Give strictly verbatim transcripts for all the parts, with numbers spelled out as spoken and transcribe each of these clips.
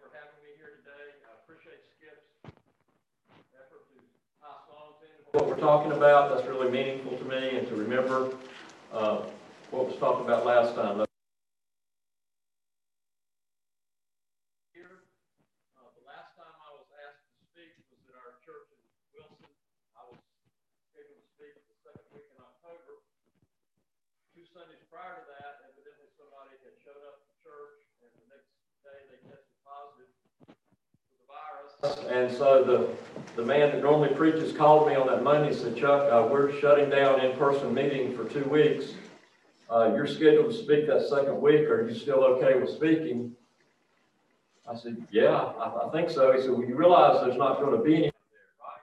for having me here today. I appreciate Skip's effort to tie songs in what we're talking about. That's really meaningful to me, and to remember uh, what was talked about last time. Here, uh, the last time I was asked to speak was at our church in Wilson. I was scheduled to speak the second week in October. Two Sundays prior to that, evidently somebody had showed up to church, and the next day they tested positive for the virus. And so the, the man that normally preaches called me on that Monday and said, Chuck, uh, we're shutting down in-person meeting for two weeks. Uh, you're scheduled to speak that second week. Are you still okay with speaking? I said, yeah, I, I think so. He said, well, you realize there's not going to be any there, right?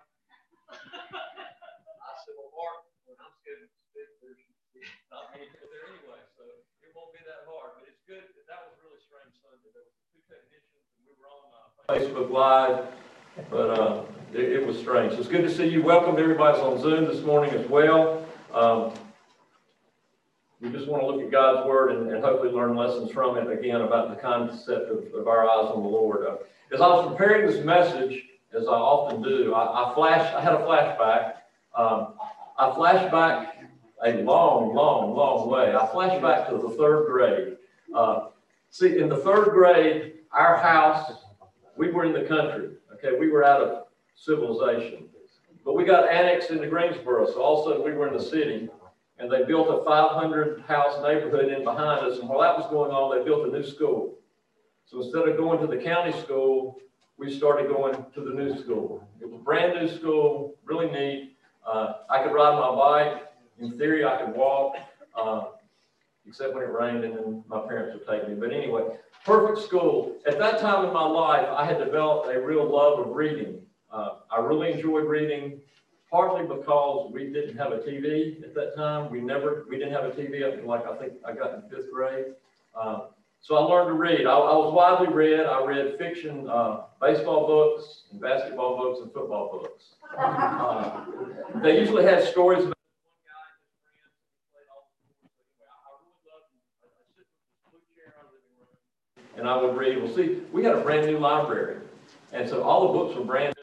I said, well, Mark, when I'm scheduled to speak, there's not many people there anyway, so it won't be that hard. But it's good. That was a really strange Sunday. There were two technicians, and we were on uh, Facebook Live, but uh, it, it was strange. So it's good to see you. Welcome to everybody that's on Zoom this morning as well. Um, we just want to look at God's Word and, and hopefully learn lessons from it, again, about the concept of, of our eyes on the Lord. Uh, as I was preparing this message, as I often do, I, I flashed, I had a flashback. Um, I flashed back a long, long, long way. I flashed back to the third grade. Uh, see, in the third grade, our house, we were in the country. Okay, we were out of civilization. But we got annexed into Greensboro, so all of a sudden we were in the city. And they built a five hundred house neighborhood in behind us. And while that was going on, they built a new school. So instead of going to the county school, we started going to the new school. It was a brand new school, really neat. Uh, I could ride my bike. In theory, I could walk, uh, except when it rained, and then my parents would take me. But anyway, perfect school. At that time in my life, I had developed a real love of reading. Uh, I really enjoyed reading. Partly because we didn't have a T V at that time. We never, we didn't have a T V up until like I think I got in fifth grade. Uh, so I learned to read. I, I was widely read. I read fiction, uh, baseball books, and basketball books, and football books. Uh, they usually had stories about one guy and his friends who played all the sports. Anyway, I, I really loved them. I, I sit with this blue chair in our living room, and I would read. Well, see, we had a brand new library, and so all the books were brand new.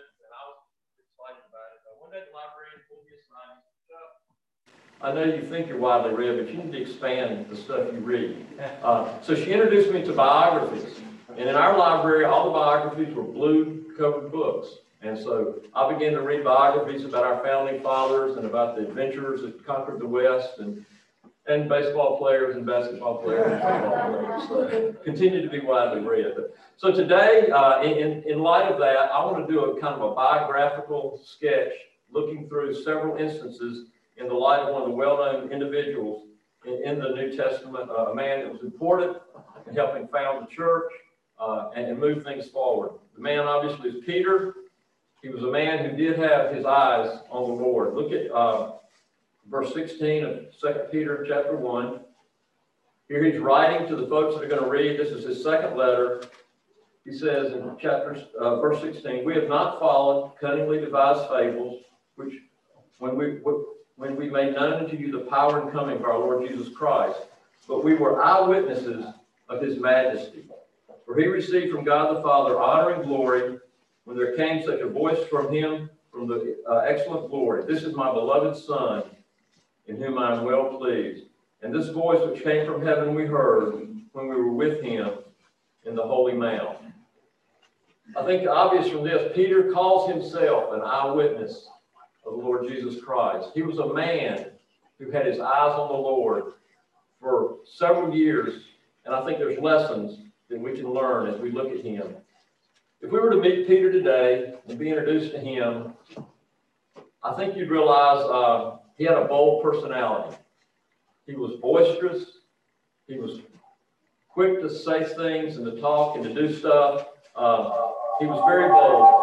I know you think you're widely read, but you need to expand the stuff you read. Uh, so she introduced me to biographies. And in our library, all the biographies were blue-covered books. And so I began to read biographies about our founding fathers and about the adventurers that conquered the West, and, and baseball players and basketball players and football players. So continue to be widely read. So today, uh, in, in light of that, I want to do a kind of a biographical sketch looking through several instances in the light of one of the well-known individuals in, in the New Testament, uh, a man that was important in helping found the church uh, and, and move things forward. The man obviously is Peter. He was a man who did have his eyes on the Lord. Look at uh, verse sixteen of Second Peter chapter one. Here he's writing to the folks that are going to read. This is his second letter. He says in chapter, uh, verse sixteen, we have not followed cunningly devised fables, which when we... when we made known unto you the power and coming of our Lord Jesus Christ, but we were eyewitnesses of his majesty. For he received from God the Father honor and glory when there came such a voice from him from the uh, excellent glory. This is my beloved Son, in whom I am well pleased. And this voice which came from heaven we heard when we were with him in the Holy Mount. I think obvious from this, Peter calls himself an eyewitness of the Lord Jesus Christ. He was a man who had his eyes on the Lord for several years, and I think there's lessons that we can learn as we look at him. If we were to meet Peter today and be introduced to him, I think you'd realize uh, he had a bold personality. He was boisterous. He was quick to say things and to talk and to do stuff. Uh, he was very bold.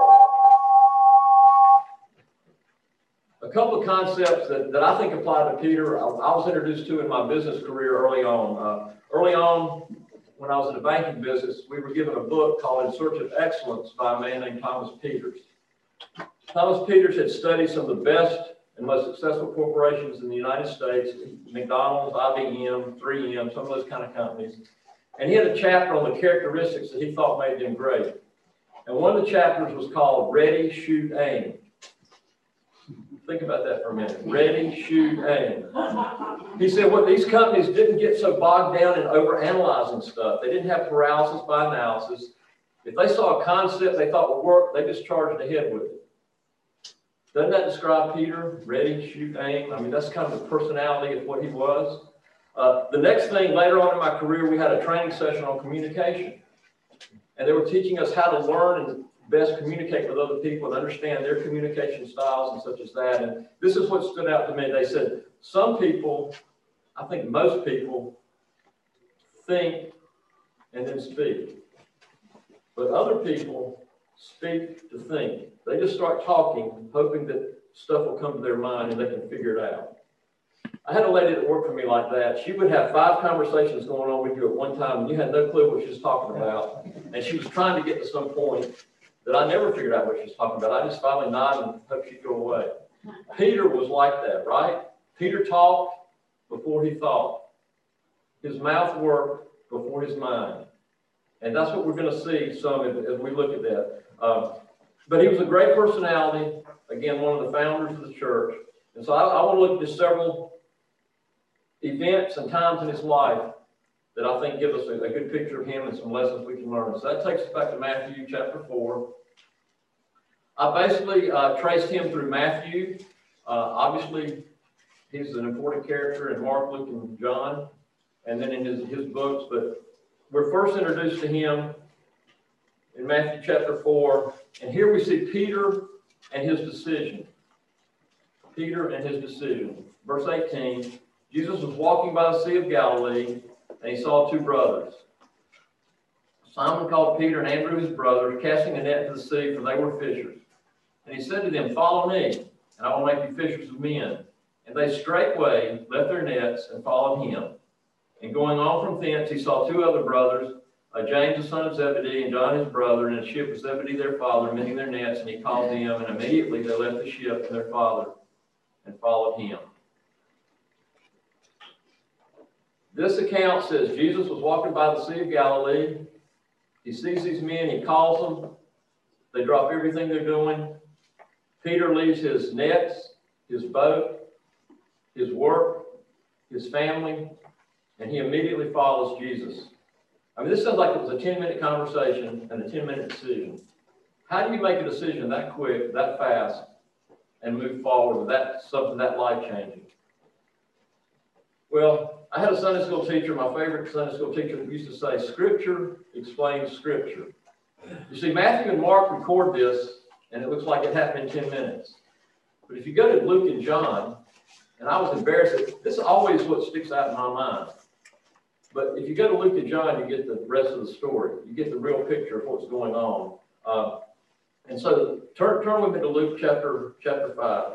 A couple of concepts that, that I think apply to Peter, I, I was introduced to in my business career early on. Uh, early on, when I was in the banking business, we were given a book called In Search of Excellence by a man named Thomas Peters. Thomas Peters had studied some of the best and most successful corporations in the United States, McDonald's, I B M, three M, some of those kind of companies. And he had a chapter on the characteristics that he thought made them great. And one of the chapters was called Ready, Shoot, Aim. Think about that for a minute. Ready, shoot, aim. He said what these companies didn't get so bogged down in overanalyzing stuff. They didn't have paralysis by analysis. If they saw a concept they thought would work, they just charged ahead with it. Doesn't that describe Peter? Ready, shoot, aim. I mean, that's kind of the personality of what he was. Uh, the next thing, later on in my career, we had a training session on communication. And they were teaching us how to learn and best communicate with other people and understand their communication styles and such as that. And this is what stood out to me. They said, some people, I think most people, think and then speak. But other people speak to think. They just start talking, hoping that stuff will come to their mind and they can figure it out. I had a lady that worked for me like that. She would have five conversations going on with you at one time, and you had no clue what she was talking about. And she was trying to get to some point that I never figured out what she was talking about. I just finally nodded and hoped she'd go away. Peter was like that, right? Peter talked before he thought. His mouth worked before his mind. And that's what we're going to see some as we look at that. Um, but he was a great personality. Again, one of the founders of the church. And so I, I want to look at just several events and times in his life that I think give us a, a good picture of him and some lessons we can learn. So that takes us back to Matthew chapter four. I basically uh, traced him through Matthew. Uh, obviously, he's an important character in Mark, Luke, and John, and then in his, his books. But we're first introduced to him in Matthew chapter four. And here we see Peter and his decision. Peter and his decision. Verse eighteen, Jesus was walking by the Sea of Galilee, and he saw two brothers. Simon called Peter and Andrew his brothers, casting a net into the sea, for they were fishers. And he said to them, "Follow me, and I will make you fishers of men." And they straightway left their nets and followed him. And going on from thence, he saw two other brothers, uh, James the son of Zebedee and John his brother, in a ship with Zebedee their father, mending their nets. And he called them, and immediately they left the ship and their father and followed him. This account says Jesus was walking by the Sea of Galilee. He sees these men, he calls them. They drop everything they're doing. Peter leaves his nets, his boat, his work, his family, and he immediately follows Jesus. I mean, this sounds like it was a ten-minute conversation and a ten-minute decision. How do you make a decision that quick, that fast, and move forward with that, something that life-changing? Well, I had a Sunday school teacher, my favorite Sunday school teacher, that used to say, Scripture explains Scripture. You see, Matthew and Mark record this, and it looks like it happened in ten minutes. But if you go to Luke and John, and I was embarrassed, this is always what sticks out in my mind. But if you go to Luke and John, you get the rest of the story. You get the real picture of what's going on. Uh, and so turn, turn with me to Luke chapter, chapter five.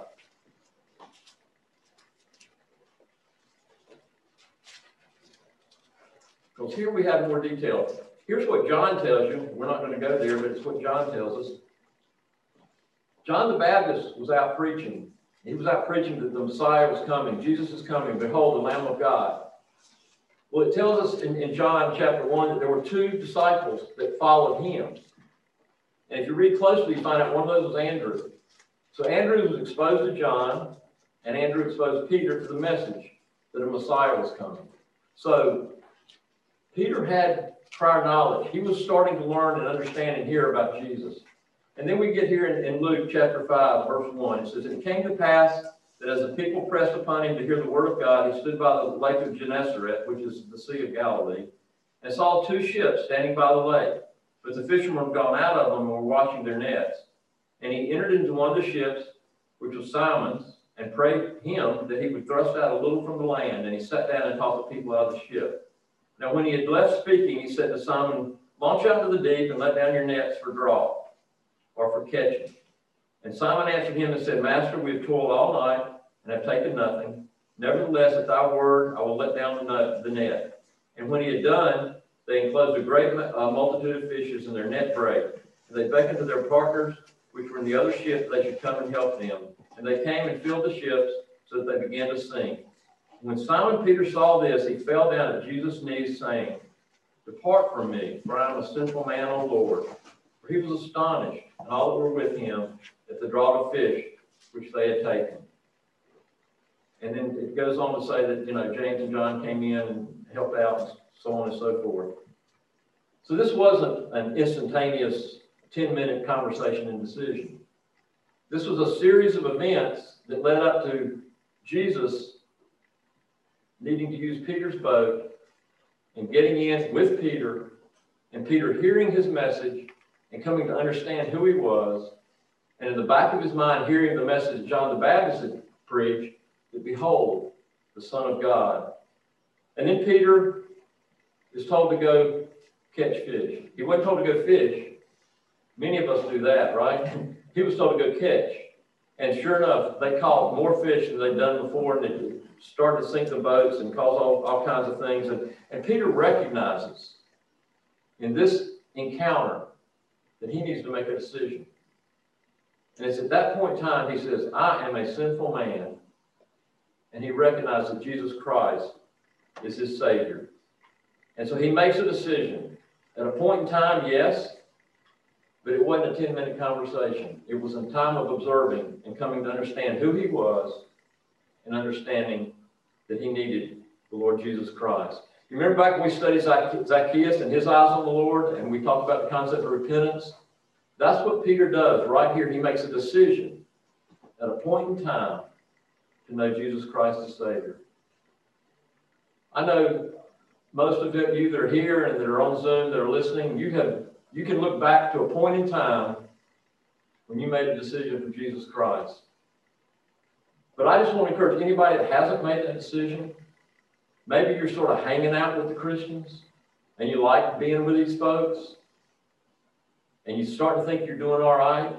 Because here we have more detail. Here's what John tells you. We're not going to go there, but it's what John tells us. John the Baptist was out preaching. He was out preaching that the Messiah was coming. Jesus is coming. Behold, the Lamb of God. Well, it tells us in, in John chapter one that there were two disciples that followed him. And if you read closely, you find out one of those was Andrew. So Andrew was exposed to John, and Andrew exposed Peter to the message that a Messiah was coming. So Peter had prior knowledge. He was starting to learn and understand and hear about Jesus. And then we get here in, in Luke chapter five, verse one. It says, "It came to pass that as the people pressed upon him to hear the word of God, he stood by the lake of Gennesaret," which is the Sea of Galilee, "and saw two ships standing by the lake. But the fishermen had gone out of them and were washing their nets. And he entered into one of the ships, which was Simon's, and prayed him that he would thrust out a little from the land. And he sat down and taught the people out of the ship. Now when he had left speaking, he said to Simon, Launch out to the deep and let down your nets for draw, or for catching. And Simon answered him and said, Master, we have toiled all night and have taken nothing. Nevertheless, at thy word, I will let down the net. And when he had done, they enclosed a great uh, multitude of fishes, and their net brake. And they beckoned to their partners, which were in the other ship, they should come and help them. And they came and filled the ships, so that they began to sink. When Simon Peter saw this, he fell down at Jesus' knees, saying, Depart from me, for I am a sinful man, O Lord. for he was astonished, and all that were with him, at the draught of fish which they had taken. And then it goes on to say that, you know, James and John came in and helped out, and so on and so forth. So this wasn't an instantaneous ten-minute conversation and decision. This was a series of events that led up to Jesus needing to use Peter's boat and getting in with Peter, and Peter hearing his message and coming to understand who he was, and in the back of his mind hearing the message John the Baptist had preached, that behold, the Son of God. And then Peter is told to go catch fish. He wasn't told to go fish. Many of us do that, right? He was told to go catch. And sure enough, they caught more fish than they'd done before, and they started to sink the boats and cause all, all kinds of things. And, and Peter recognizes in this encounter that he needs to make a decision. And it's at that point in time he says, I am a sinful man. And he recognizes that Jesus Christ is his Savior. And so he makes a decision. At a point in time, yes, but it wasn't a ten-minute conversation. It was a time of observing and coming to understand who he was and understanding that he needed the Lord Jesus Christ. You remember back when we studied Zacchaeus and his eyes on the Lord, and we talked about the concept of repentance? That's what Peter does right here. He makes a decision at a point in time to know Jesus Christ as Savior. I know most of you that are here and that are on Zoom that are listening, you have you can look back to a point in time when you made a decision for Jesus Christ. But I just want to encourage anybody that hasn't made that decision, maybe you're sort of hanging out with the Christians and you like being with these folks and you start to think you're doing all right.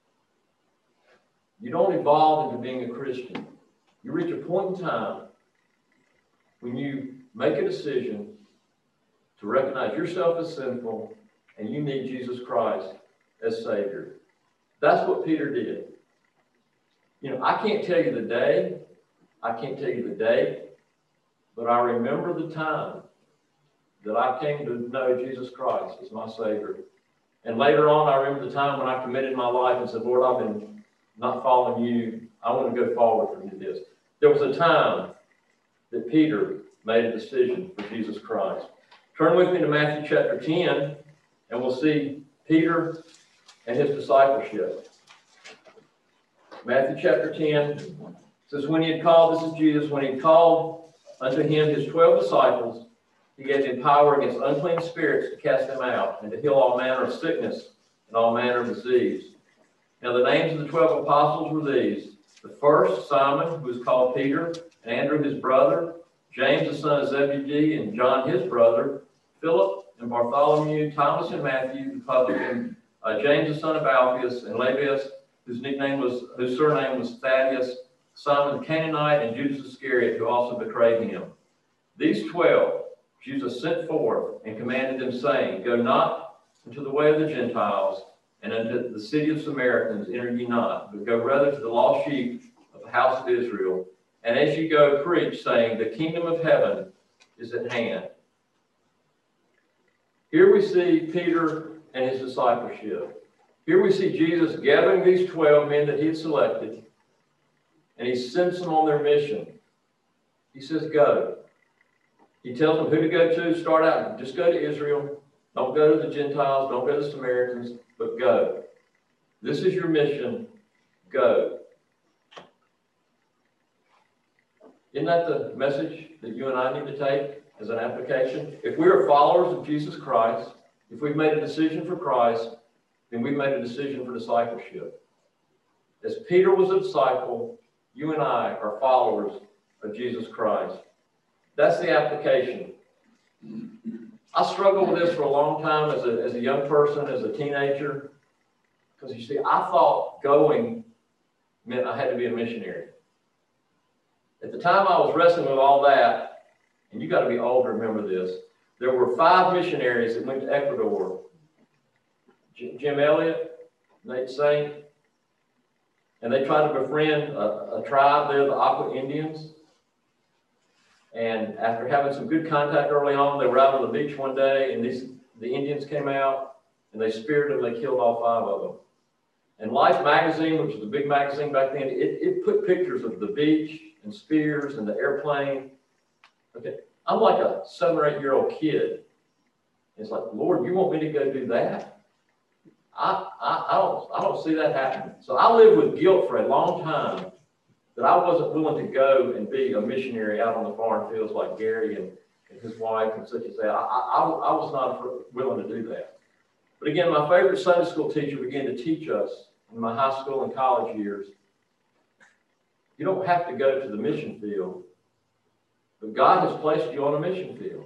You don't evolve into being a Christian. You reach a point in time when you make a decision to recognize yourself as sinful and you need Jesus Christ as Savior. That's what Peter did. You know, I can't tell you the day, I can't tell you the date, but I remember the time that I came to know Jesus Christ as my Savior. And later on, I remember the time when I committed my life and said, Lord, I've been not following you. I want to go forward from this. There was a time that Peter made a decision for Jesus Christ. Turn with me to Matthew chapter ten, and we'll see Peter and his discipleship. Matthew chapter ten says, when he had called, this is Jesus, when he had called unto him his twelve disciples, he gave them power against unclean spirits to cast them out, and to heal all manner of sickness and all manner of disease. Now the names of the twelve apostles were these: the first, Simon, who was called Peter, and Andrew his brother, James the son of Zebedee, and John his brother, Philip and Bartholomew, Thomas and Matthew, the publican, uh, James the son of Alphaeus, and Lebbaeus, whose nickname was, whose surname was Thaddeus, Simon the Canaanite, and Judas Iscariot, who also betrayed him. These twelve Jesus sent forth and commanded them, saying, Go not into the way of the Gentiles, and unto the city of Samaritans enter ye not, but go rather to the lost sheep of the house of Israel. And as ye go, preach, saying, The kingdom of heaven is at hand. Here we see Peter and his discipleship. Here we see Jesus gathering these twelve men that he had selected, and he sends them on their mission. He says, Go. He tells them who to go to. Start out, just go to Israel. Don't go to the Gentiles. Don't go to the Samaritans, but go. This is your mission. Go. Isn't that the message that you and I need to take as an application? If we are followers of Jesus Christ, if we've made a decision for Christ, then we've made a decision for discipleship. As Peter was a disciple, you and I are followers of Jesus Christ. That's the application. I struggled with this for a long time as a, as a young person, as a teenager, because you see, I thought going meant I had to be a missionary. At the time I was wrestling with all that, and you got to be old to remember this, there were five missionaries that went to Ecuador. J- Jim Elliott, Nate Saint, and they tried to befriend a, a tribe there, the Aqua Indians. And after having some good contact early on, they were out on the beach one day, and these the Indians came out, and they speared them, they killed all five of them. And Life magazine, which was a big magazine back then, it, it put pictures of the beach and spears and the airplane. Okay, I'm like a seven or eight year old kid. It's like, Lord, you want me to go do that? I, I, I don't I don't see that happening. So I lived with guilt for a long time that I wasn't willing to go and be a missionary out on the foreign fields like Gary and, and his wife and such as that. I, I, I was not willing to do that. But again, my favorite Sunday school teacher began to teach us in my high school and college years, you don't have to go to the mission field, but God has placed you on a mission field.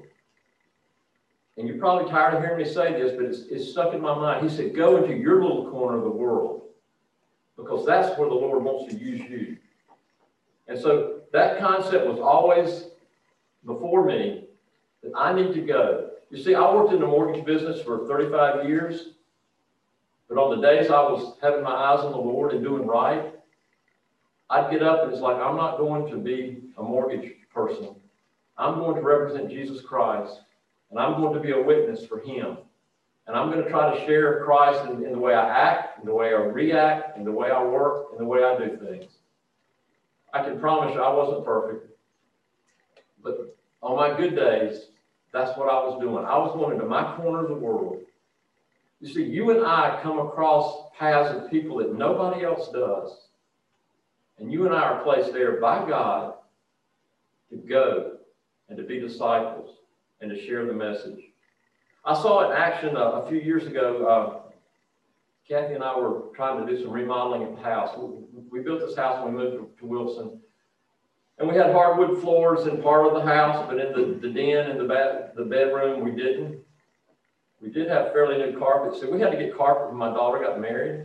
And you're probably tired of hearing me say this, but it's, it's stuck in my mind. He said, go into your little corner of the world, because that's where the Lord wants to use you. And so that concept was always before me, that I need to go. You see, I worked in the mortgage business for thirty-five years, but on the days I was having my eyes on the Lord and doing right, I'd get up and it's like, I'm not going to be a mortgage person. I'm going to represent Jesus Christ, and I'm going to be a witness for him. And I'm going to try to share Christ in, in the way I act, in the way I react, in the way I work, in the way I do things. I can promise you I wasn't perfect, but on my good days, that's what I was doing. I was going into my corner of the world. You see, you and I come across paths of people that nobody else does. And you and I are placed there by God to go and to be disciples and to share the message. I saw it in action a, a few years ago. Uh, Kathy and I were trying to do some remodeling at the house. We, we built this house when we moved to, to Wilson. And we had hardwood floors in part of the house, but in the, the den and the, bed, the bedroom, we didn't. We did have fairly new carpet, so we had to get carpet when my daughter got married.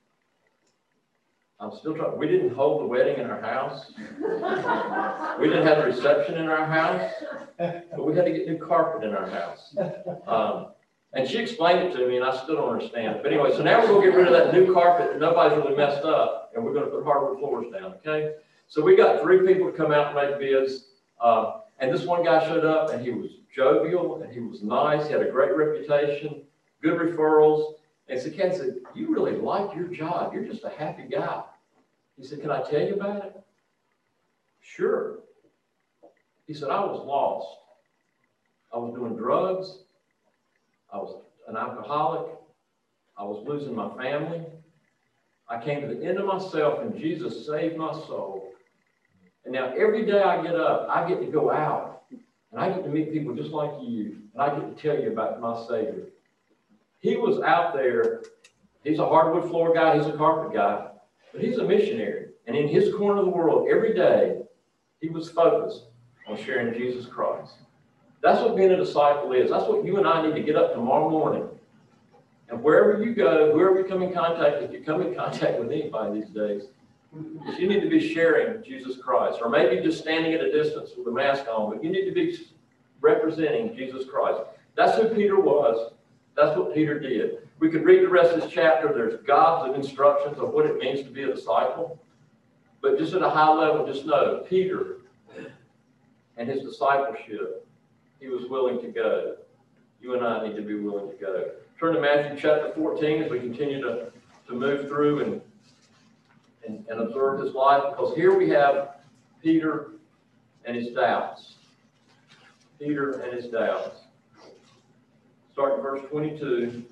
I'm still trying. We didn't hold the wedding in our house. We didn't have a reception in our house, but we had to get new carpet in our house. Um, and she explained it to me, and I still don't understand it. But anyway, so now we're going to get rid of that new carpet that nobody's really messed up, and we're going to put hardwood floors down, okay? So we got three people to come out and make bids, uh, and this one guy showed up, and he was jovial, and he was nice. He had a great reputation, good referrals. And so Ken said, you really like your job. You're just a happy guy. He said, can I tell you about it? Sure. He said, I was lost. I was doing drugs. I was an alcoholic. I was losing my family. I came to the end of myself, and Jesus saved my soul. And now every day I get up, I get to go out, and I get to meet people just like you, and I get to tell you about my Savior. He was out there. He's a hardwood floor guy. He's a carpet guy. But he's a missionary. And in his corner of the world, every day, he was focused on sharing Jesus Christ. That's what being a disciple is. That's what you and I need to get up tomorrow morning. And wherever you go, whoever you come in contact with, you come in contact with anybody these days, you need to be sharing Jesus Christ. Or maybe just standing at a distance with a mask on, but you need to be representing Jesus Christ. That's who Peter was. That's what Peter did. We could read the rest of this chapter. There's gobs of instructions of what it means to be a disciple. But just at a high level, just know, Peter and his discipleship, he was willing to go. You and I need to be willing to go. Turn to Matthew chapter fourteen as we continue to, to move through and, and, and observe his life. Because here we have Peter and his doubts. Peter and his doubts. Start in verse twenty-two.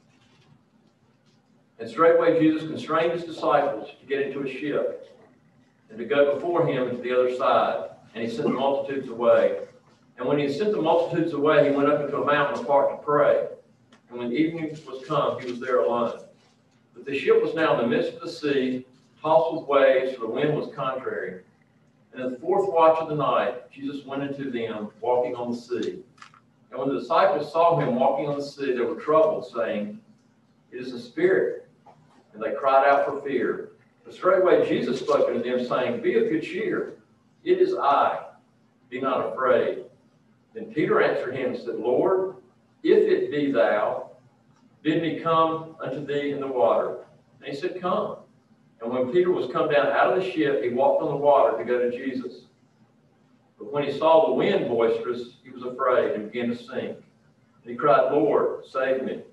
And straightway Jesus constrained his disciples to get into a ship and to go before him into the other side. And he sent the multitudes away. And when he had sent the multitudes away, he went up into a mountain apart to pray. And when evening was come, he was there alone. But the ship was now in the midst of the sea, tossed with waves, for the wind was contrary. And in the fourth watch of the night, Jesus went into them, walking on the sea. And when the disciples saw him walking on the sea, they were troubled, saying, it is a spirit. And they cried out for fear. But straightway Jesus spoke unto them, saying, be of good cheer. It is I. Be not afraid. Then Peter answered him and said, Lord, if it be thou, bid me come unto thee in the water. And he said, come. And when Peter was come down out of the ship, he walked on the water to go to Jesus. But when he saw the wind boisterous, he was afraid and began to sink. And he cried, Lord, save me.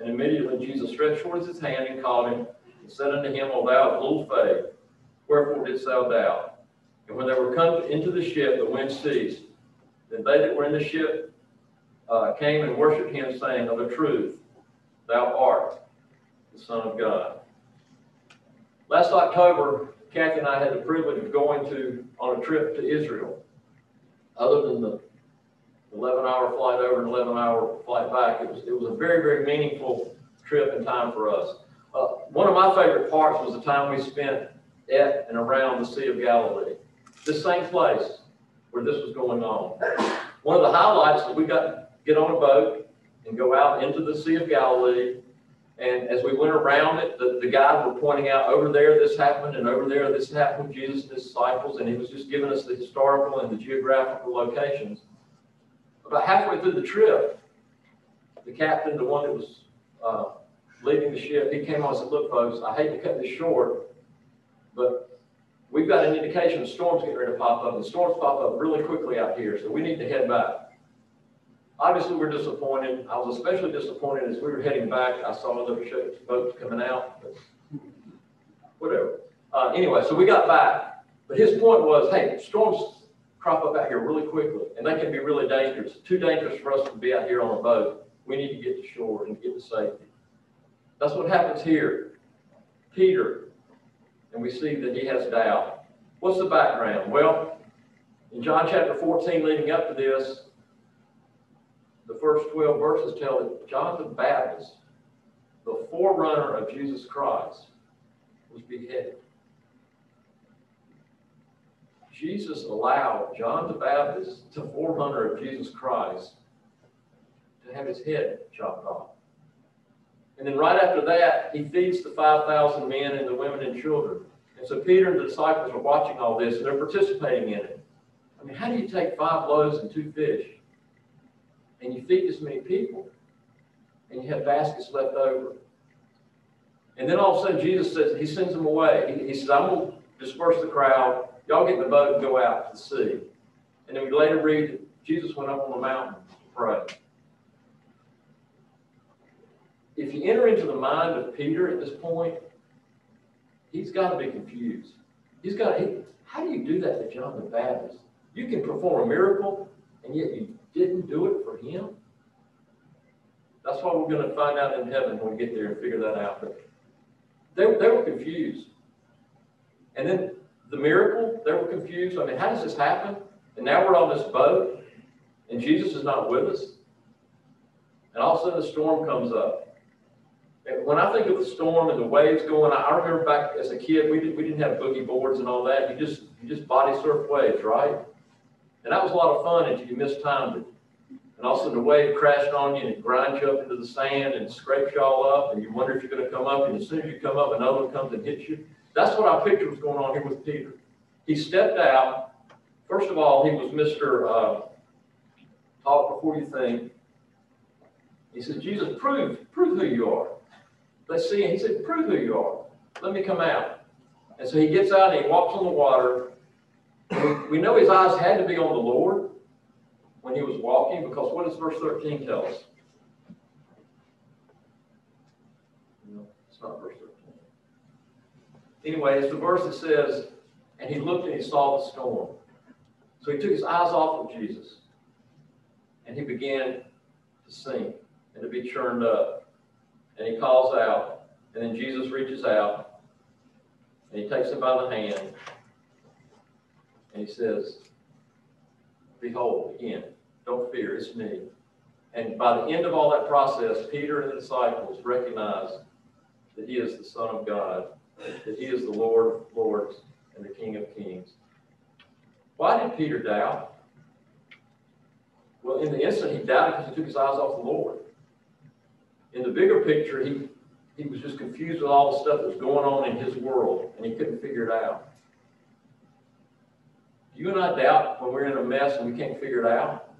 And immediately Jesus stretched forth his hand and caught him, and said unto him, O thou of little faith, wherefore didst thou doubt? And when they were come into the ship, the wind ceased. Then they that were in the ship uh, came and worshipped him, saying, Of a truth, thou art the Son of God. Last October, Kathy and I had the privilege of going to on a trip to Israel. Other than the eleven hour flight over and eleven hour flight back, it was, it was a very, very meaningful trip and time for us. Uh, one of my favorite parts was the time we spent at and around the Sea of Galilee. This same place where this was going on. One of the highlights is we got to get on a boat and go out into the Sea of Galilee. And as we went around it, the, the guide were pointing out, over there this happened, and over there this happened with Jesus and his disciples, and he was just giving us the historical and the geographical locations. About halfway through the trip, the captain, the one that was uh, leading the ship, he came on and said, Look, folks, I hate to cut this short, but we've got an indication of storms getting ready to pop up, and storms pop up really quickly out here, so we need to head back. Obviously, we're disappointed. I was especially disappointed as we were heading back. I saw other boats coming out, but whatever. Uh, anyway, so we got back. But his point was, hey, storms crop up out here really quickly, and they can be really dangerous. Too dangerous for us to be out here on a boat. We need to get to shore and get to safety. That's what happens here. Peter, and we see that he has doubt. What's the background? Well, in John chapter fourteen, leading up to this, the first twelve verses tell that John the Baptist, the forerunner of Jesus Christ, was beheaded. Jesus allowed John the Baptist, the forerunner of Jesus Christ, to have his head chopped off. And then right after that, he feeds the five thousand men and the women and children. And so Peter and the disciples are watching all this, and they're participating in it. I mean, how do you take five loaves and two fish, and you feed this many people, and you have baskets left over? And then all of a sudden, Jesus says, he sends them away. He, he says, I'm going to disperse the crowd. Y'all get in the boat and go out to the sea. And then we later read that Jesus went up on the mountain to pray. If you enter into the mind of Peter at this point, he's got to be confused. He's got he, how do you do that to John the Baptist? You can perform a miracle, and yet you didn't do it for him? That's what we're going to find out in heaven when we get there and figure that out. But they, they were confused. And then the miracle, they were confused. I mean, how does this happen? And now we're on this boat, and Jesus is not with us. And all of a sudden, the storm comes up. And when I think of the storm and the waves going, I remember back as a kid, we, did, we didn't have boogie boards and all that. You just, you just body surf waves, right? And that was a lot of fun until you mistimed it. And all of a sudden, the wave crashed on you, and it grinds you up into the sand and scrapes you all up, and you wonder if you're going to come up. And as soon as you come up, another one comes and hits you. That's what I picture was going on here with Peter. He stepped out. First of all, he was Mister Uh, talk before you think. He said, Jesus, prove, prove who you are. They see him. He said, prove who you are. Let me come out. And so he gets out and he walks on the water. We know his eyes had to be on the Lord when he was walking, because what does verse thirteen tell us? No, it's not verse thirteen. Anyway, it's the verse that says, and he looked and he saw the storm. So he took his eyes off of Jesus, and he began to sink and to be churned up. And he calls out, and then Jesus reaches out, and he takes him by the hand, and he says, behold, again, don't fear, it's me. And by the end of all that process, Peter and the disciples recognize that he is the Son of God, that he is the Lord of lords and the King of kings. Why did Peter doubt? Well, in the instant, he doubted because he took his eyes off the Lord. In the bigger picture, he, he was just confused with all the stuff that was going on in his world, and he couldn't figure it out. Do you and I doubt when we're in a mess and we can't figure it out?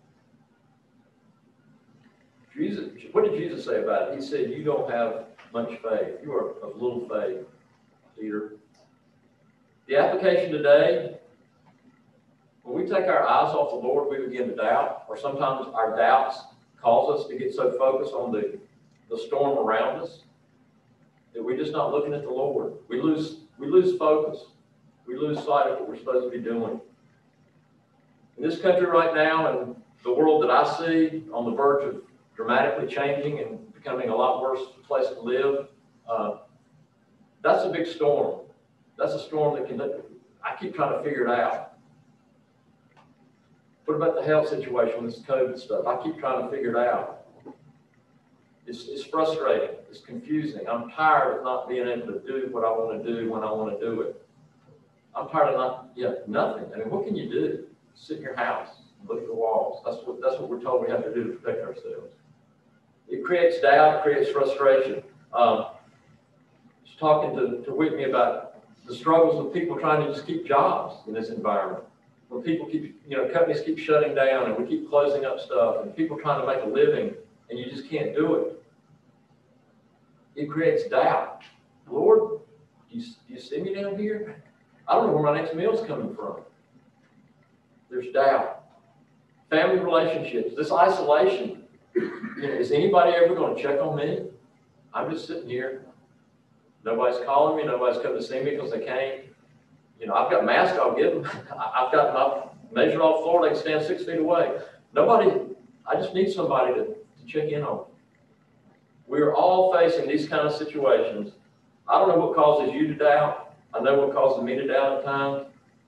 Jesus, what did Jesus say about it? He said, you don't have much faith. You are of little faith, Peter. The application today, when we take our eyes off the Lord, we begin to doubt, or sometimes our doubts cause us to get so focused on the the storm around us, that we're just not looking at the Lord. We lose, we lose focus. We lose sight of what we're supposed to be doing. In this country right now, and the world that I see on the verge of dramatically changing and becoming a lot worse place to live, uh, that's a big storm. That's a storm that can, I keep trying to figure it out. What about the health situation with this COVID stuff? I keep trying to figure it out. It's, it's frustrating. It's confusing. I'm tired of not being able to do what I want to do when I want to do it. I'm tired of not, yeah, nothing. I mean, what can you do? Sit in your house and look at the walls. That's what, that's what we're told we have to do to protect ourselves. It creates doubt. It creates frustration. Um, I was talking to, to Whitney about the struggles of people trying to just keep jobs in this environment. When people keep, you know, companies keep shutting down and we keep closing up stuff and people trying to make a living and you just can't do it. It creates doubt. Lord, do you, do you see me down here? I don't know where my next meal's coming from. There's doubt. Family relationships, this isolation. You know, is anybody ever going to check on me? I'm just sitting here. Nobody's calling me. Nobody's coming to see me because they can't. You know, I've got masks, I'll give them. I've got my measure off floor, they can stand six feet away. Nobody, I just need somebody to, to check in on. We're all facing these kind of situations. I don't know what causes you to doubt. I know what causes me to doubt at times.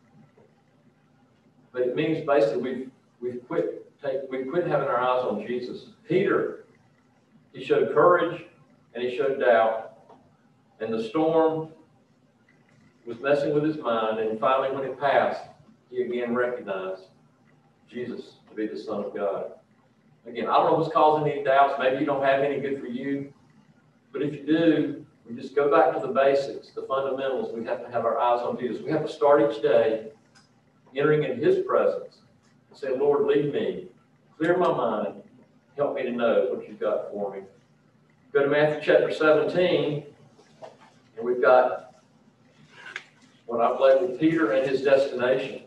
But it means basically we've, we've quit take, we've quit having our eyes on Jesus. Peter, he showed courage and he showed doubt. And the storm was messing with his mind, and finally when it passed, he again recognized Jesus to be the Son of God. Again, I don't know what's causing any doubts. Maybe you don't have any good for you. But if you do, we just go back to the basics, the fundamentals. We have to have our eyes on Jesus. We have to start each day entering into his presence and say, Lord, lead me. Clear my mind. Help me to know what you've got for me. Go to Matthew chapter seventeen, and we've got what I've labeled Peter and his destination.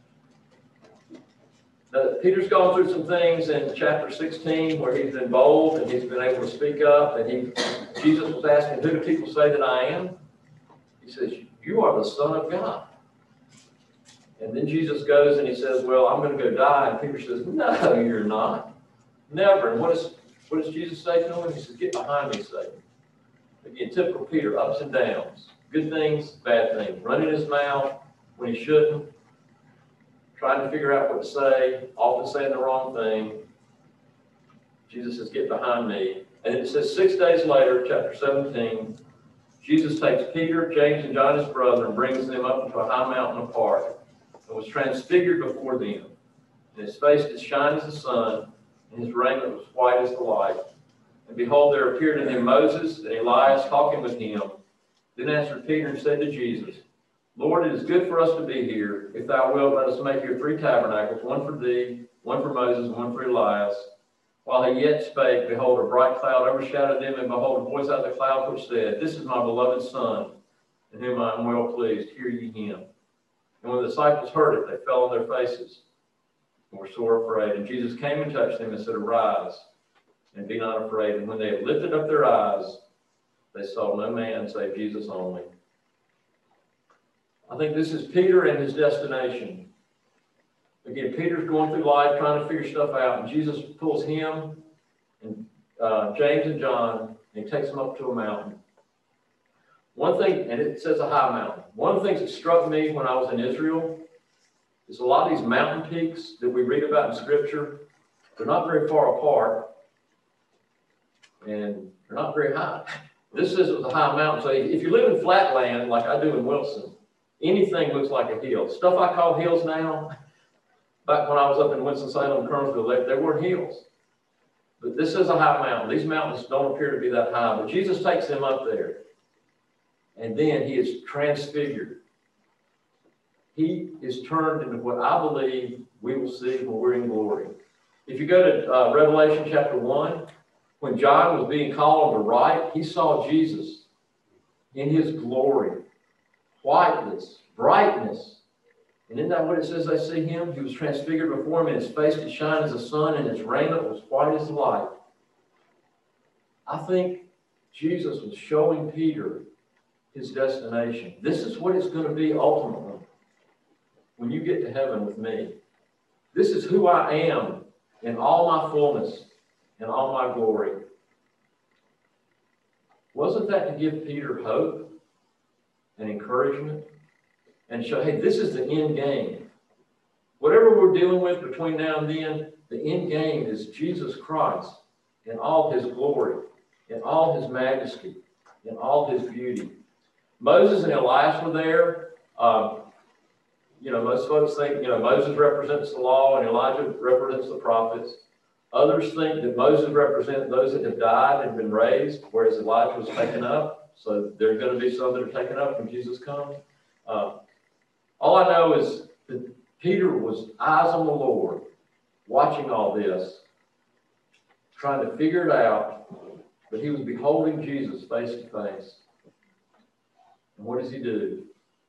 Now, Peter's gone through some things in chapter sixteen where he's been bold and he's been able to speak up, and he, Jesus was asking, who do people say that I am? He says, you are the Son of God. And then Jesus goes and he says, well, I'm going to go die. And Peter says, no, you're not. Never. And what, is, what does Jesus say to him? He says, get behind me, Satan. Again, typical Peter, ups and downs. Good things, bad things. Running his mouth when he shouldn't. Trying to figure out what to say. Often saying the wrong thing. Jesus says, get behind me. And it says six days later, chapter seventeen, Jesus takes Peter, James, and John, his brother, and brings them up into a high mountain apart, and was transfigured before them. And his face did shine as the sun, and his raiment was white as the light. And behold, there appeared to him Moses and Elias talking with him. Then answered Peter and said to Jesus, Lord, it is good for us to be here. If thou wilt, let us make here three tabernacles, one for thee, one for Moses, and one for Elias. While he yet spake, behold, a bright cloud overshadowed them, and behold, a voice out of the cloud which said, This is my beloved Son, in whom I am well pleased. Hear ye him. And when the disciples heard it, they fell on their faces and were sore afraid. And Jesus came and touched them and said, Arise, and be not afraid. And when they had lifted up their eyes, they saw no man save Jesus only. I think this is Peter and his destination. Again, Peter's going through life trying to figure stuff out, and Jesus pulls him and uh, James and John, and he takes them up to a mountain. One thing, and it says a high mountain. One of the things that struck me when I was in Israel is a lot of these mountain peaks that we read about in Scripture, they're not very far apart, and they're not very high. This says it was a high mountain. So if you live in flat land, like I do in Wilson, anything looks like a hill. Stuff I call hills now, back when I was up in Winston-Salem, Kernersville, they, they weren't hills. But this is a high mountain. These mountains don't appear to be that high, but Jesus takes them up there. And then he is transfigured. He is turned into what I believe we will see when we're in glory. If you go to uh, Revelation chapter one, when John was being called on the right, he saw Jesus in his glory, whiteness, brightness. And isn't that what it says they see him? He was transfigured before him, and his face did shine as the sun, and his raiment was white as the light. I think Jesus was showing Peter his destination. This is what it's going to be ultimately when you get to heaven with me. This is who I am in all my fullness and all my glory. Wasn't that to give Peter hope and encouragement and show, hey, this is the end game. Whatever we're dealing with between now and then, the end game is Jesus Christ in all his glory, in all his majesty, in all his beauty. Moses and Elias were there. Um, you know, most folks think, you know, Moses represents the law and Elijah represents the prophets. Others think that Moses represents those that have died and been raised, whereas Elijah was taken up. So there are going to be some that are taken up when Jesus comes. Uh, all I know is that Peter was eyes on the Lord, watching all this, trying to figure it out, but he was beholding Jesus face to face. And what does he do?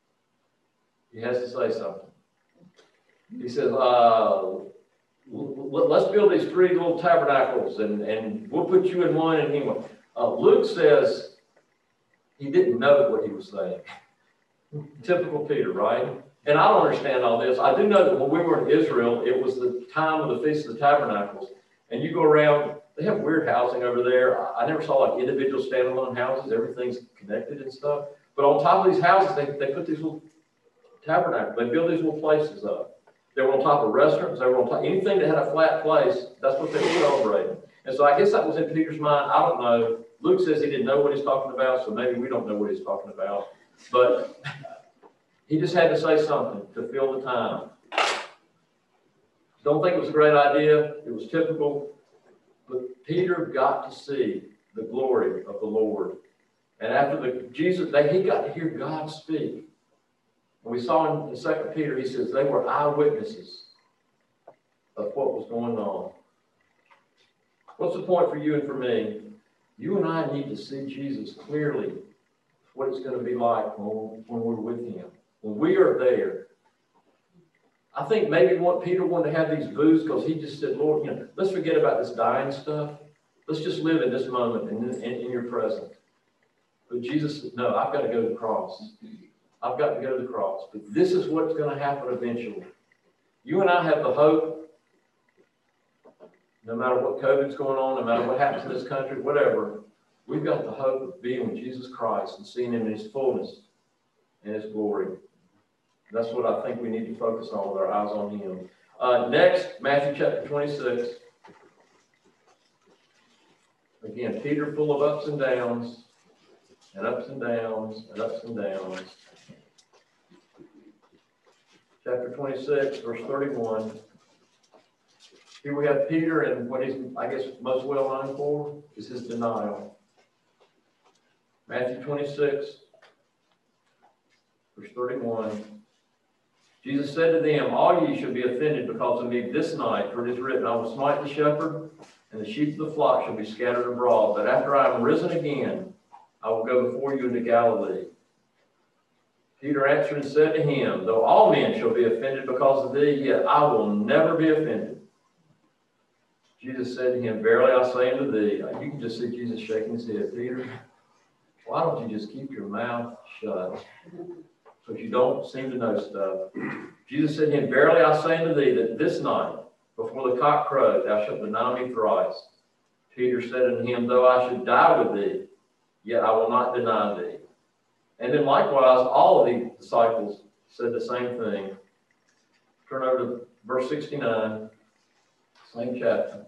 He has to say something. He says, uh, let's build these three little tabernacles, and, and we'll put you in one and him one. Uh, Luke says he didn't know what he was saying. Typical Peter, right? And I don't understand all this. I do know that when we were in Israel, it was the time of the Feast of the Tabernacles. And you go around, they have weird housing over there. I never saw like individual standalone houses. Everything's connected and stuff. But on top of these houses, they, they put these little tabernacles. They build these little places up. They were on top of restaurants. They were on top, anything that had a flat place, that's what they were celebrating. And so I guess that was in Peter's mind. I don't know. Luke says he didn't know what he's talking about, so maybe we don't know what he's talking about. But he just had to say something to fill the time. Don't think it was a great idea. It was typical. But Peter got to see the glory of the Lord. And after the Jesus, they, he got to hear God speak. And we saw in Second Peter, he says they were eyewitnesses of what was going on. What's the point for you and for me? You and I need to see Jesus clearly, what it's going to be like when, when we're with him. When we are there. I think maybe what Peter wanted to have these booths because he just said, Lord, you know, let's forget about this dying stuff. Let's just live in this moment and in, in, in your presence. But Jesus said, no, I've got to go to the cross. I've got to go to the cross. But this is what's going to happen eventually. You and I have the hope, no matter what COVID's going on, no matter what happens in this country, whatever, we've got the hope of being with Jesus Christ and seeing him in his fullness and his glory. That's what I think we need to focus on with our eyes on him. Uh, next, Matthew chapter twenty-six. Again, Peter full of ups and downs, and ups and downs, and ups and downs. Chapter twenty-six, verse thirty-one. Here we have Peter, and what he's, I guess, most well known for is his denial. Matthew twenty-six, verse thirty-one. Jesus said to them, all ye shall be offended because of me this night, for it is written, I will smite the shepherd, and the sheep of the flock shall be scattered abroad. But after I am risen again, I will go before you into Galilee. Peter answered and said to him, though all men shall be offended because of thee, yet I will never be offended. Jesus said to him, verily I say unto thee, you can just see Jesus shaking his head, Peter, why don't you just keep your mouth shut? Because you don't seem to know stuff. Jesus said to him, verily I say unto thee, that this night, before the cock crows, thou shalt deny me thrice. Peter said unto him, though I should die with thee, yet I will not deny thee. And then likewise, all of the disciples said the same thing. Turn over to verse sixty-nine, same chapter.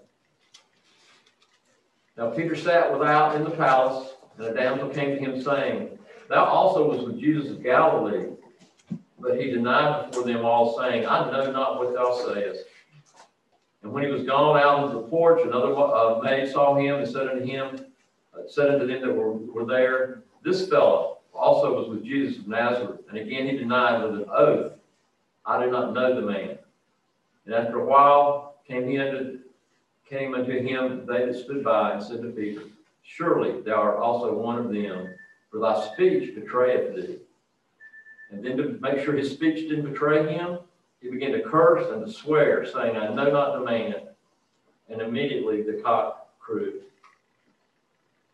Now Peter sat without in the palace, and a damsel came to him, saying, thou also was with Jesus of Galilee. But he denied before them all, saying, I know not what thou sayest. And when he was gone out into the porch, another uh, maid saw him and said unto him, uh, said unto them that were, were there, this fellow also was with Jesus of Nazareth. And again he denied with an oath, I do not know the man. And after a while came he unto came unto him they that stood by, and said to Peter, surely thou art also one of them, for thy speech betrayeth thee. And then to make sure his speech didn't betray him, he began to curse and to swear, saying, I know not the man. And immediately the cock crowed.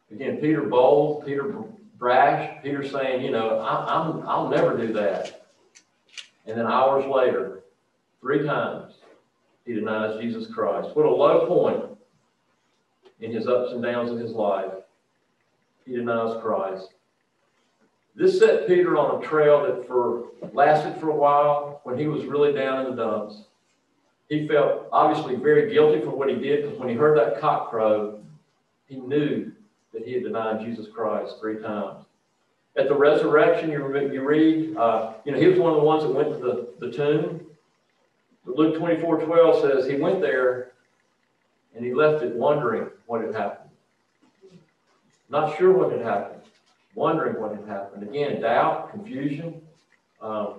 Again, Peter bold, Peter brash, Peter saying, you know, I, I'm, I'll never do that. And then hours later, three times, he denies Jesus Christ. What a low point in his ups and downs of his life. He denies Christ. This set Peter on a trail that for lasted for a while when he was really down in the dumps. He felt obviously very guilty for what he did, because when he heard that cock crow, he knew that he had denied Jesus Christ three times. At the resurrection, you, you read, uh, you know, he was one of the ones that went to the, the tomb. Luke twenty-four twelve says he went there and he left it wondering what had happened. Not sure what had happened. Wondering what had happened. Again, doubt, confusion. Um,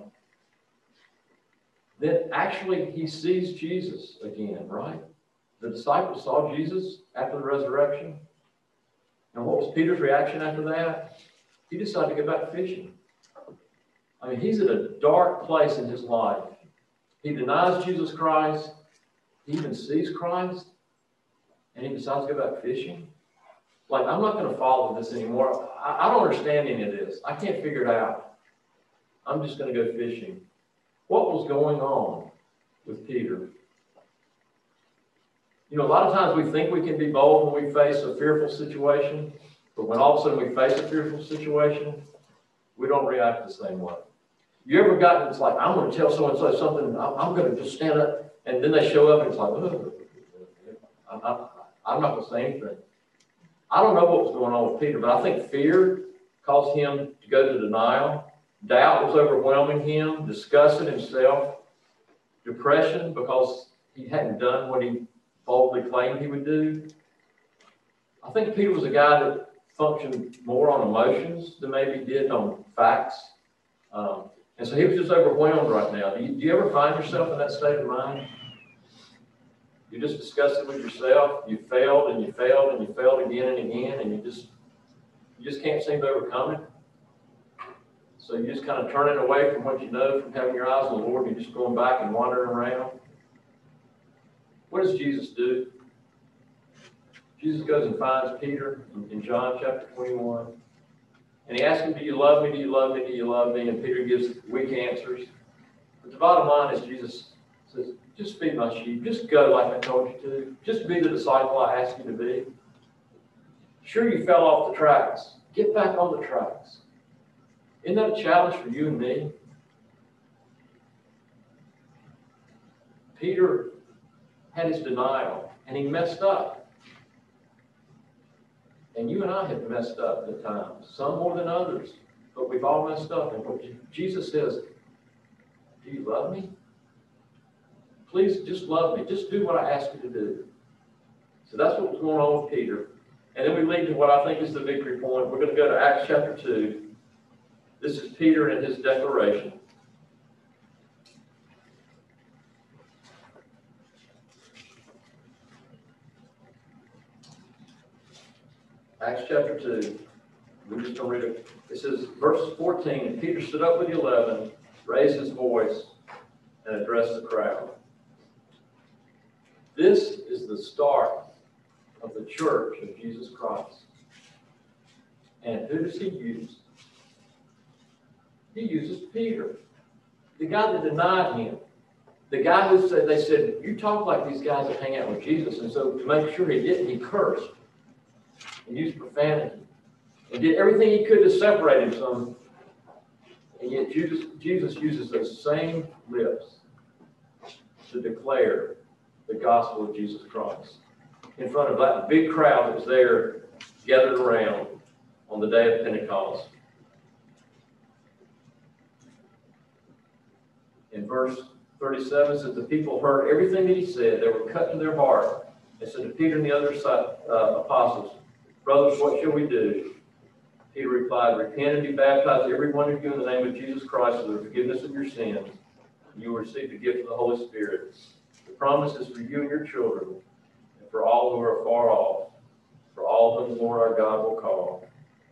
then actually he sees Jesus again, right? The disciples saw Jesus after the resurrection. And what was Peter's reaction after that? He decided to go back fishing. I mean, he's at a dark place in his life. He denies Jesus Christ. He even sees Christ. And he decides to go back fishing. Like, I'm not going to follow this anymore. I, I don't understand any of this. I can't figure it out. I'm just going to go fishing. What was going on with Peter? You know, a lot of times we think we can be bold when we face a fearful situation, but when all of a sudden we face a fearful situation, we don't react the same way. You ever gotten, it's like, I'm going to tell so-and-so something, I'm, I'm going to just stand up, and then they show up and it's like, oh, I'm, I'm, I'm not going to say anything. I don't know what was going on with Peter, but I think fear caused him to go to denial. Doubt was overwhelming him, disgust in himself, depression because he hadn't done what he boldly claimed he would do. I think Peter was a guy that functioned more on emotions than maybe he did on facts. Um, and so he was just overwhelmed right now. Do you, do you ever find yourself in that state of mind? You're just disgusted with yourself. You failed and you failed and you failed again and again, and you just you just can't seem to overcome it. So you're just kind of turning away from what you know, from having your eyes on the Lord, and you're just going back and wandering around. What does Jesus do? Jesus goes and finds Peter in, in John chapter twenty-one. And he asks him, do you love me? Do you love me? Do you love me? And Peter gives weak answers. But the bottom line is Jesus says, just feed my sheep. Just go like I told you to. Just be the disciple I asked you to be. Sure, you fell off the tracks. Get back on the tracks. Isn't that a challenge for you and me? Peter had his denial, and he messed up. And you and I have messed up at times, some more than others, but we've all messed up. And what Jesus says, do you love me? Please just love me. Just do what I ask you to do. So that's what was going on with Peter. And then we lead to what I think is the victory point. We're going to go to Acts chapter two. This is Peter and his declaration. Acts chapter two. We're just going to read it. It says, verse fourteen, and Peter stood up with the eleven, raised his voice, and addressed the crowd. This is the start of the church of Jesus Christ. And who does he use? He uses Peter, the guy that denied him. The guy who said, they said, you talk like these guys that hang out with Jesus. And so to make sure he didn't, he cursed and used profanity and did everything he could to separate him from him. And yet Jesus, Jesus uses those same lips to declare the gospel of Jesus Christ in front of that big crowd that was there gathered around on the day of Pentecost. In verse thirty-seven, says the people heard everything that he said. They were cut to their heart. They said to Peter and the other uh, apostles, brothers, what shall we do? Peter replied, repent and be baptized, every one of you, in the name of Jesus Christ, for the forgiveness of your sins, and you will receive the gift of the Holy Spirit. The promise is for you and your children, and for all who are far off, for all whom the Lord our God will call.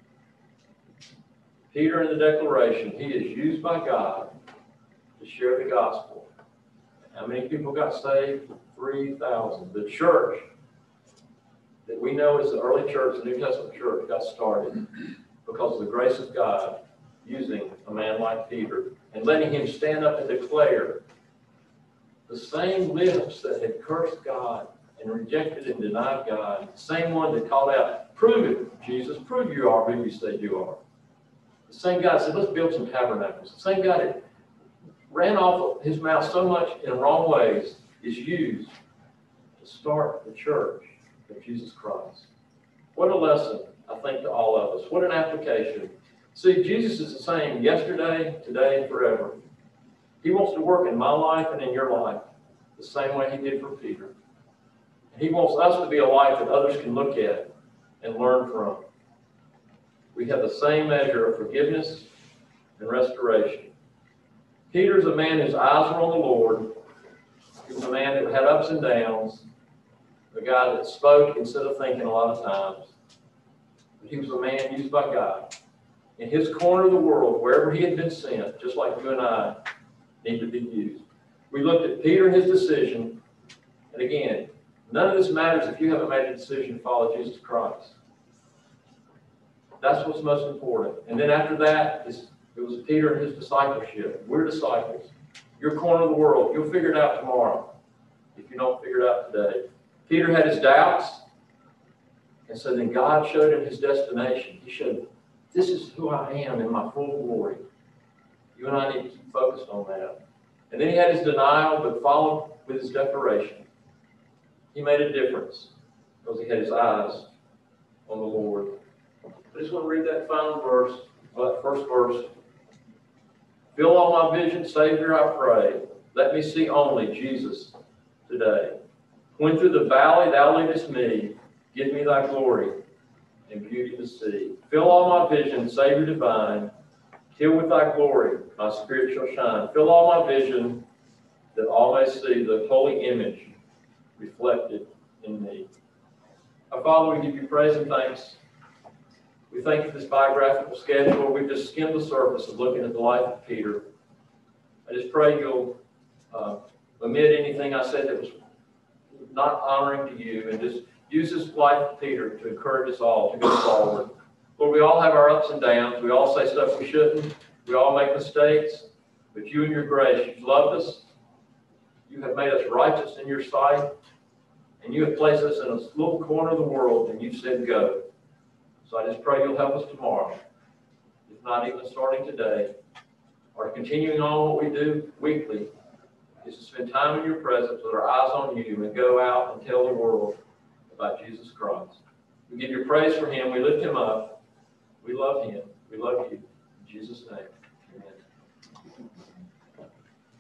Peter in the declaration, he is used by God to share the gospel. How many people got saved? three thousand. The church that we know as the early church, the New Testament church, got started because of the grace of God using a man like Peter and letting him stand up and declare the same lips that had cursed God and rejected and denied God, the same one that called out, prove it, Jesus, prove you are who you say you are. The same God said, let's build some tabernacles. The same God that ran off of his mouth so much in wrong ways is used to start the church of Jesus Christ. What a lesson, I think, to all of us. What an application. See, Jesus is the same yesterday, today, and forever. He wants to work in my life and in your life the same way he did for Peter. And he wants us to be a life that others can look at and learn from. We have the same measure of forgiveness and restoration. Peter's a man whose eyes were on the Lord. He was a man that had ups and downs, a guy that spoke instead of thinking a lot of times. But he was a man used by God. In his corner of the world, wherever he had been sent, just like you and I, need to be used. We looked at Peter and his decision, and again, none of this matters if you haven't made a decision to follow Jesus Christ. That's what's most important. And then after that, it was Peter and his discipleship. We're disciples. Your corner of the world, you'll figure it out tomorrow if you don't figure it out today. Peter had his doubts, and so then God showed him his destination. He showed, this is who I am in my full glory. You and I need to keep focused on that. And then he had his denial, but followed with his declaration. He made a difference because he had his eyes on the Lord. I just want to read that final verse, that first verse. Fill all my vision, Savior, I pray. Let me see only Jesus today. When through the valley thou leadest me, give me thy glory and beauty to see. Fill all my vision, Savior divine. Till with thy glory my spirit shall shine. Fill all my vision, that all may see the holy image reflected in me. Our Father, we give you praise and thanks. We thank you for this biographical schedule. We've just skimmed the surface of looking at the life of Peter. I just pray you'll uh, omit anything I said that was not honoring to you, and just use this life of Peter to encourage us all to go forward. Lord, we all have our ups and downs. We all say stuff we shouldn't. We all make mistakes. But you in your grace, you've loved us. You have made us righteous in your sight. And you have placed us in a little corner of the world, and you've said go. So I just pray you'll help us tomorrow, if not even starting today, or continuing on what we do weekly, is to spend time in your presence with our eyes on you and go out and tell the world about Jesus Christ. We give you praise for him. We lift him up. We love him. We love you. In Jesus' name, amen.